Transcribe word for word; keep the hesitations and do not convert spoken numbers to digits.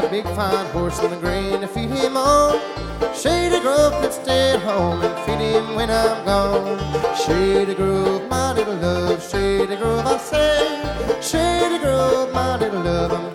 big fine horse and the grain to feed him on. Shady Grove could stay at home and feed him when I'm gone. Shady Grove, my little love, Shady Grove, I say. Shady Grove, my little love, I'm